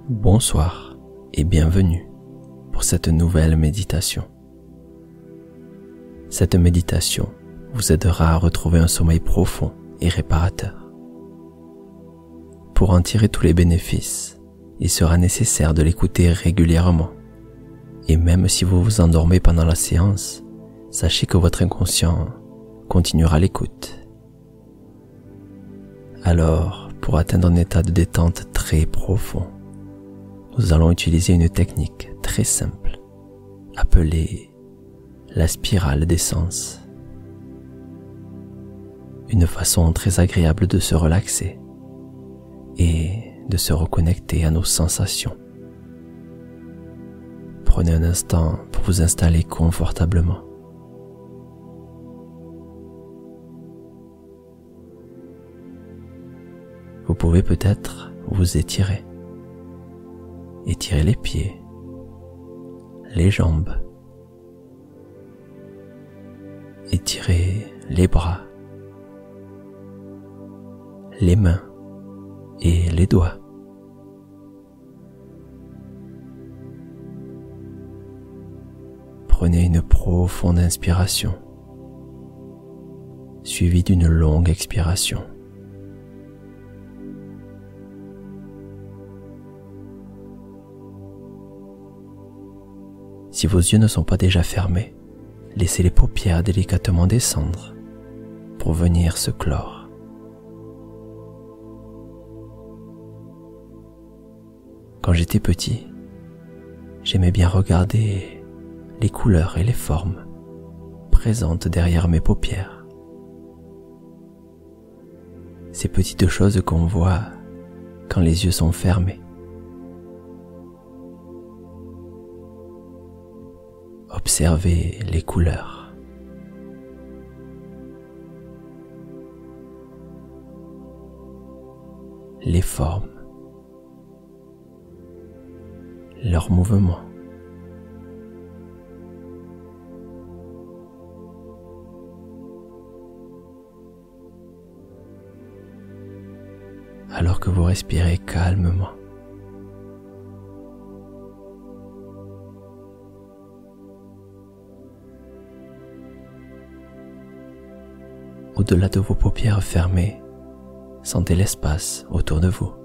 Bonsoir et bienvenue pour cette nouvelle méditation. Cette méditation vous aidera à retrouver un sommeil profond et réparateur. Pour en tirer tous les bénéfices, il sera nécessaire de l'écouter régulièrement. Et même si vous vous endormez pendant la séance, sachez que votre inconscient continuera l'écoute. Alors, pour atteindre un état de détente très profond, nous allons utiliser une technique très simple, appelée la spirale des sens. Une façon très agréable de se relaxer et de se reconnecter à nos sensations. Prenez un instant pour vous installer confortablement. Vous pouvez peut-être vous étirer. Étirez les pieds, les jambes, étirez les bras, les mains et les doigts. Prenez une profonde inspiration, suivie d'une longue expiration. Si vos yeux ne sont pas déjà fermés, laissez les paupières délicatement descendre pour venir se clore. Quand j'étais petit, j'aimais bien regarder les couleurs et les formes présentes derrière mes paupières. Ces petites choses qu'on voit quand les yeux sont fermés. Observez les couleurs. Les formes. Leurs mouvements. Alors que vous respirez calmement. Au-delà de vos paupières fermées, sentez l'espace autour de vous.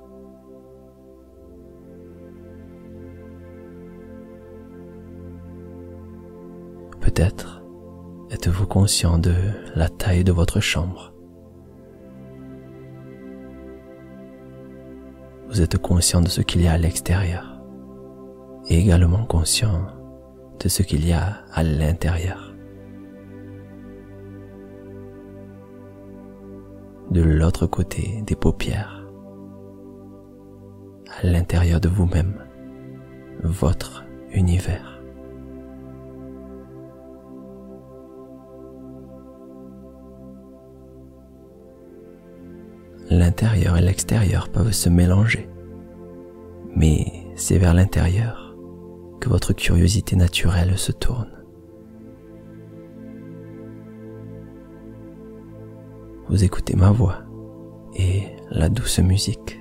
Peut-être êtes-vous conscient de la taille de votre chambre. Vous êtes conscient de ce qu'il y a à l'extérieur et également conscient de ce qu'il y a à l'intérieur. De l'autre côté des paupières, à l'intérieur de vous-même, votre univers. L'intérieur et l'extérieur peuvent se mélanger, mais c'est vers l'intérieur que votre curiosité naturelle se tourne. Vous écoutez ma voix et la douce musique.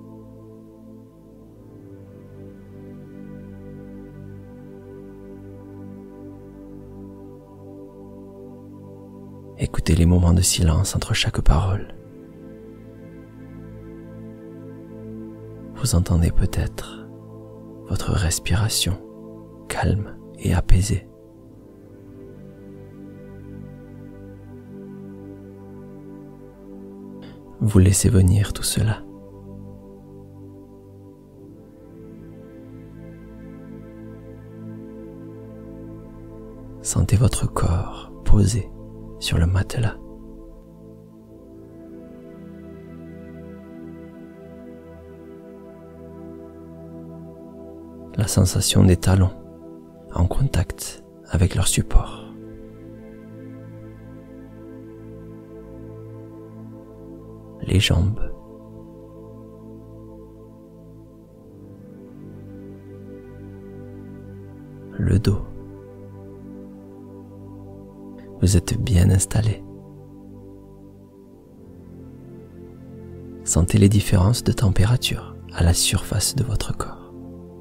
Écoutez les moments de silence entre chaque parole. Vous entendez peut-être votre respiration calme et apaisée. Vous laissez venir tout cela. Sentez votre corps posé sur le matelas. La sensation des talons en contact avec leur support. Les jambes, le dos. Vous êtes bien installé. Sentez les différences de température à la surface de votre corps.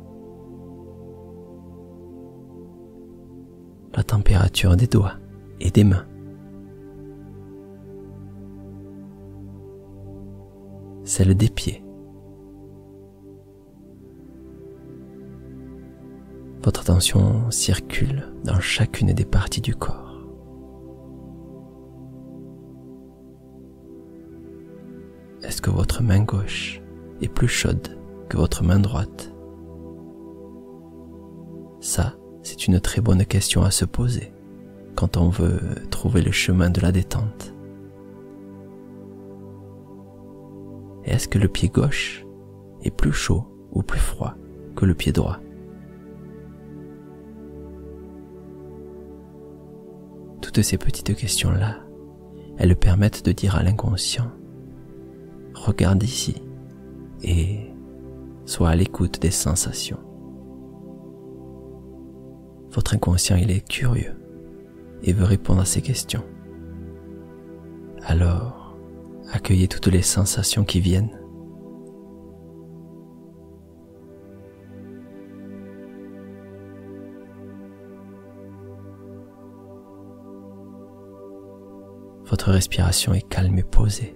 La température des doigts et des mains. Celle des pieds. Votre attention circule dans chacune des parties du corps. Est-ce que votre main gauche est plus chaude que votre main droite? Ça, c'est une très bonne question à se poser quand on veut trouver le chemin de la détente. Et est-ce que le pied gauche est plus chaud ou plus froid que le pied droit? Toutes ces petites questions-là, elles permettent de dire à l'inconscient « Regarde ici » et sois à l'écoute des sensations. Votre inconscient, il est curieux et veut répondre à ces questions. Alors, accueillez toutes les sensations qui viennent. Votre respiration est calme et posée.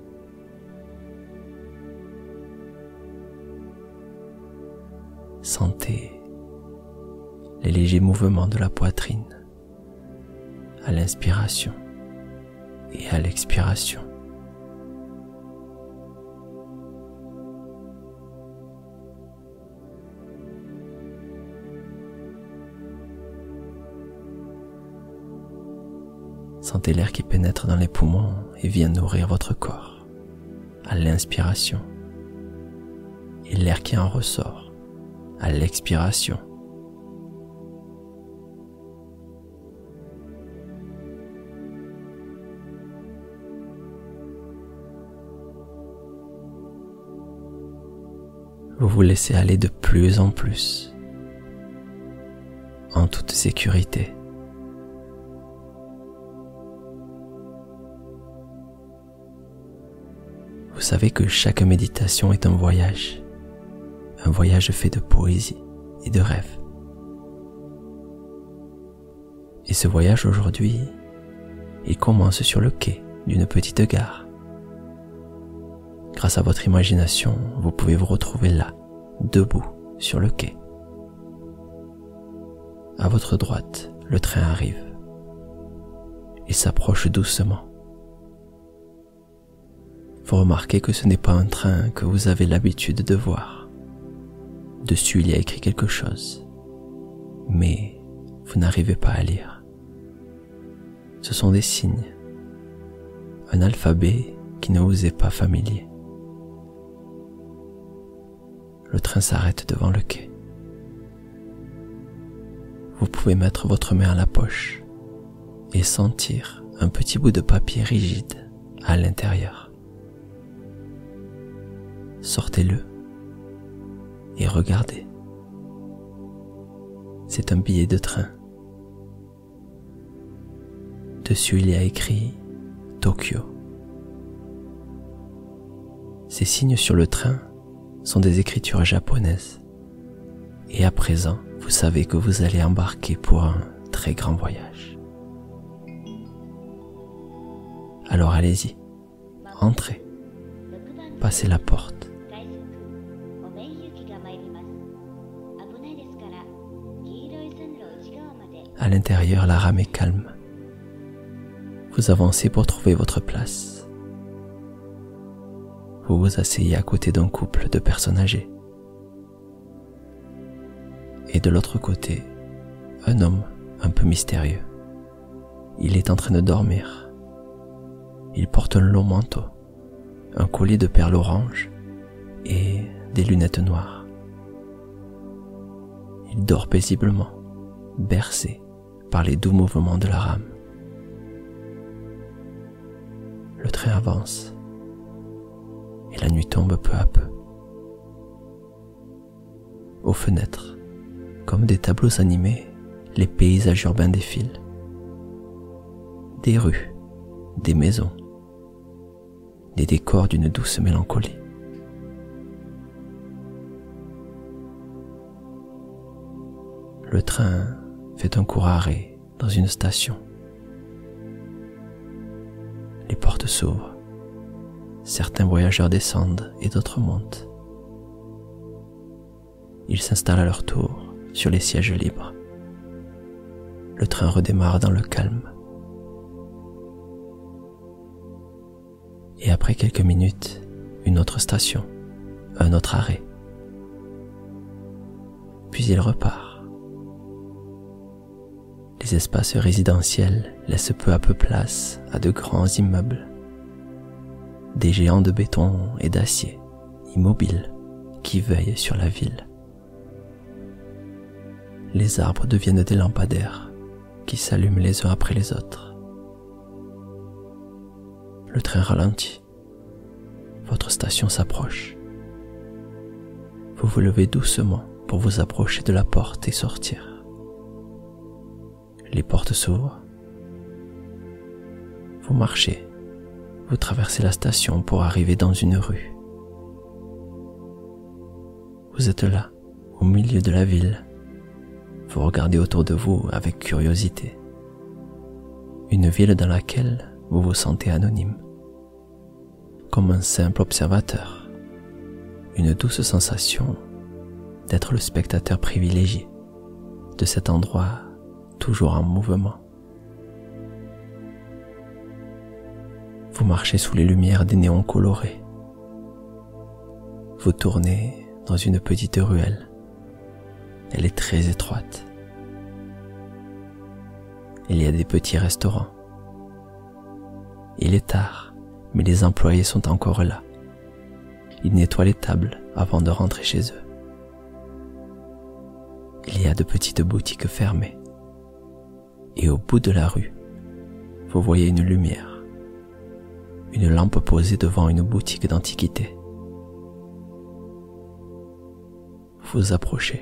Sentez les légers mouvements de la poitrine à l'inspiration et à l'expiration. Sentez l'air qui pénètre dans les poumons et vient nourrir votre corps à l'inspiration et l'air qui en ressort à l'expiration. Vous vous laissez aller de plus en plus, en toute sécurité. Vous savez que chaque méditation est un voyage fait de poésie et de rêves. Et ce voyage aujourd'hui, il commence sur le quai d'une petite gare. Grâce à votre imagination, vous pouvez vous retrouver là, debout sur le quai. À votre droite, le train arrive. Il s'approche doucement. Vous remarquez que ce n'est pas un train que vous avez l'habitude de voir. Dessus, il y a écrit quelque chose, mais vous n'arrivez pas à lire. Ce sont des signes, un alphabet qui ne vous est pas familier. Le train s'arrête devant le quai. Vous pouvez mettre votre main à la poche et sentir un petit bout de papier rigide à l'intérieur. Sortez-le et regardez. C'est un billet de train. Dessus, il y a écrit Tokyo. Ces signes sur le train sont des écritures japonaises. Et à présent, vous savez que vous allez embarquer pour un très grand voyage. Alors allez-y, entrez, passez la porte. À l'intérieur, la rame est calme. Vous avancez pour trouver votre place. Vous vous asseyez à côté d'un couple de personnes âgées. Et de l'autre côté, un homme un peu mystérieux. Il est en train de dormir. Il porte un long manteau, un collier de perles oranges et des lunettes noires. Il dort paisiblement, bercé par les doux mouvements de la rame. Le train avance et la nuit tombe peu à peu. Aux fenêtres, comme des tableaux animés, les paysages urbains défilent. Des rues, des maisons, des décors d'une douce mélancolie. Le train fait un court arrêt dans une station. Les portes s'ouvrent. Certains voyageurs descendent et d'autres montent. Ils s'installent à leur tour sur les sièges libres. Le train redémarre dans le calme. Et après quelques minutes, une autre station, un autre arrêt. Puis il repart. Les espaces résidentiels laissent peu à peu place à de grands immeubles. Des géants de béton et d'acier, immobiles, qui veillent sur la ville. Les arbres deviennent des lampadaires qui s'allument les uns après les autres. Le train ralentit. Votre station s'approche. Vous vous levez doucement pour vous approcher de la porte et sortir. Les portes s'ouvrent. Vous marchez. Vous traversez la station pour arriver dans une rue. Vous êtes là, au milieu de la ville. Vous regardez autour de vous avec curiosité. Une ville dans laquelle vous vous sentez anonyme, comme un simple observateur. Une douce sensation d'être le spectateur privilégié de cet endroit toujours en mouvement. Vous marchez sous les lumières des néons colorés. Vous tournez dans une petite ruelle. Elle est très étroite. Il y a des petits restaurants. Il est tard, mais les employés sont encore là. Ils nettoient les tables avant de rentrer chez eux. Il y a de petites boutiques fermées. Et au bout de la rue, vous voyez une lumière. Une lampe posée devant une boutique d'antiquités. Vous vous approchez.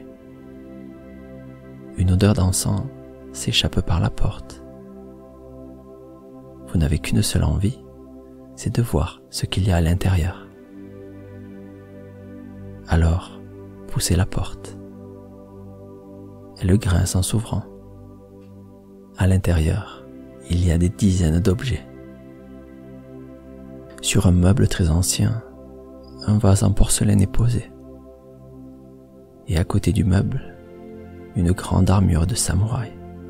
Une odeur d'encens s'échappe par la porte. Vous n'avez qu'une seule envie, c'est de voir ce qu'il y a à l'intérieur. Alors, poussez la porte. Elle grince en s'ouvrant. À l'intérieur, il y a des dizaines d'objets. Sur un meuble très ancien, un vase en porcelaine est posé. Et à côté du meuble, une grande armure de samouraï.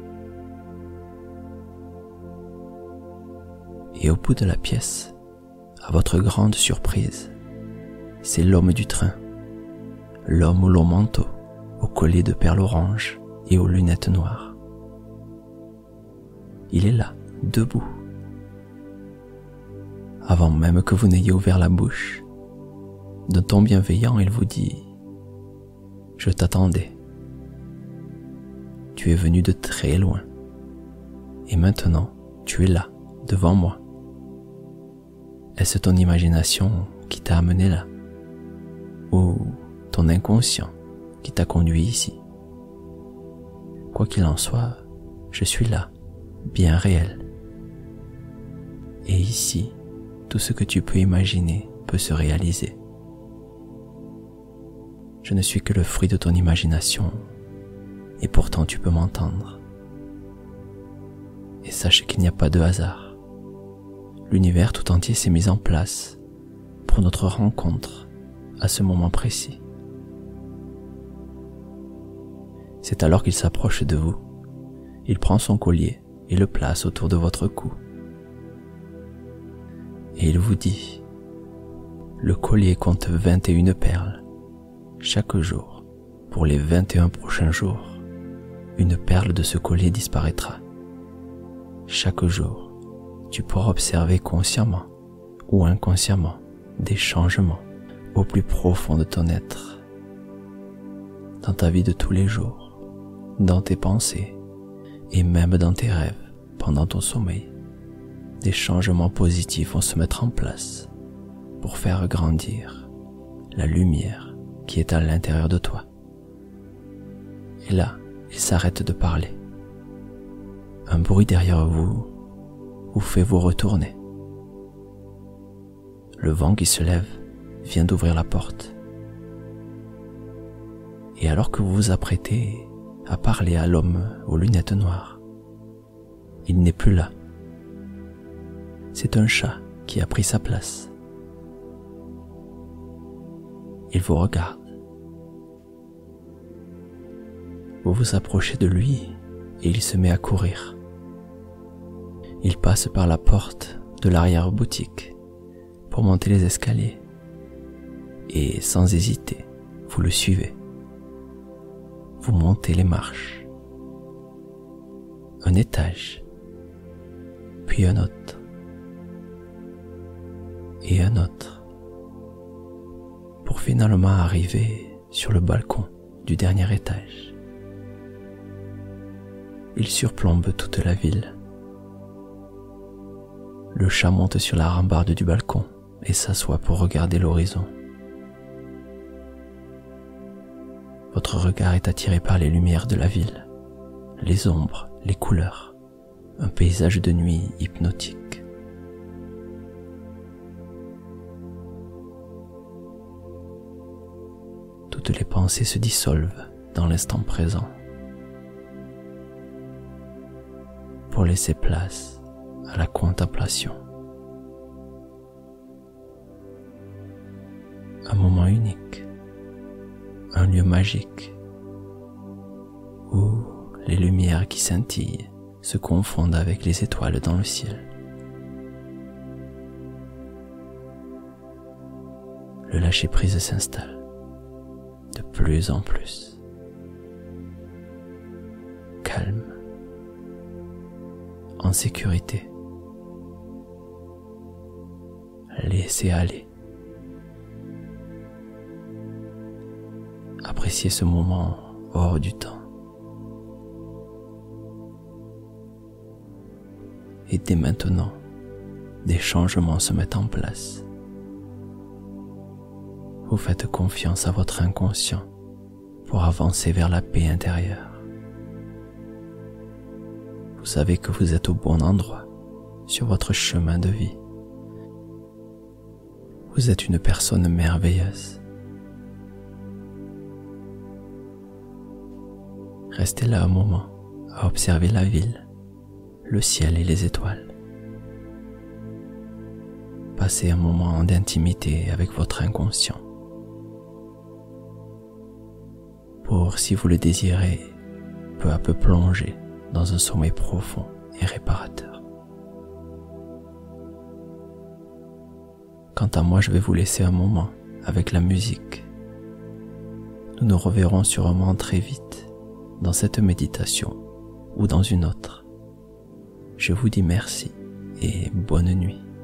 Et au bout de la pièce, à votre grande surprise, c'est l'homme du train, l'homme au long manteau, au collet de perles oranges et aux lunettes noires. Il est là, debout. Avant même que vous n'ayez ouvert la bouche, d'un ton bienveillant, il vous dit « Je t'attendais. Tu es venu de très loin. Et maintenant, tu es là, devant moi. Est-ce ton imagination qui t'a amené là? Ou ton inconscient qui t'a conduit ici? Quoi qu'il en soit, je suis là, bien réel. Et ici, tout ce que tu peux imaginer peut se réaliser. Je ne suis que le fruit de ton imagination, et pourtant tu peux m'entendre. Et sache qu'il n'y a pas de hasard. L'univers tout entier s'est mis en place pour notre rencontre à ce moment précis. C'est alors qu'il s'approche de vous. Il prend son collier et le place autour de votre cou. Et il vous dit, le collier compte 21 perles. Chaque jour, pour les 21 prochains jours, une perle de ce collier disparaîtra. Chaque jour, tu pourras observer consciemment ou inconsciemment des changements au plus profond de ton être, dans ta vie de tous les jours, dans tes pensées et même dans tes rêves pendant ton sommeil. Des changements positifs vont se mettre en place pour faire grandir la lumière qui est à l'intérieur de toi. Et là, il s'arrête de parler. Un bruit derrière vous fait vous retourner. Le vent qui se lève vient d'ouvrir la porte. Et alors que vous vous apprêtez a parlé à l'homme aux lunettes noires. Il n'est plus là. C'est un chat qui a pris sa place. Il vous regarde. Vous vous approchez de lui et il se met à courir. Il passe par la porte de l'arrière-boutique pour monter les escaliers et sans hésiter, vous le suivez. Vous montez les marches. Un étage, puis un autre, et un autre, pour finalement arriver sur le balcon du dernier étage. Il surplombe toute la ville. Le chat monte sur la rambarde du balcon et s'assoit pour regarder l'horizon. Votre regard est attiré par les lumières de la ville, les ombres, les couleurs, un paysage de nuit hypnotique. Toutes les pensées se dissolvent dans l'instant présent pour laisser place à la contemplation. Un moment unique, un lieu magique où les lumières qui scintillent se confondent avec les étoiles dans le ciel. Le lâcher-prise s'installe de plus en plus. Calme, en sécurité. Laissez aller. Appréciez ce moment hors du temps. Et dès maintenant, des changements se mettent en place. Vous faites confiance à votre inconscient pour avancer vers la paix intérieure. Vous savez que vous êtes au bon endroit sur votre chemin de vie. Vous êtes une personne merveilleuse. Restez là un moment à observer la ville, le ciel et les étoiles. Passez un moment d'intimité avec votre inconscient. Pour, si vous le désirez, peu à peu plonger dans un sommeil profond et réparateur. Quant à moi, je vais vous laisser un moment avec la musique. Nous nous reverrons sûrement très vite dans cette méditation ou dans une autre. Je vous dis merci et bonne nuit.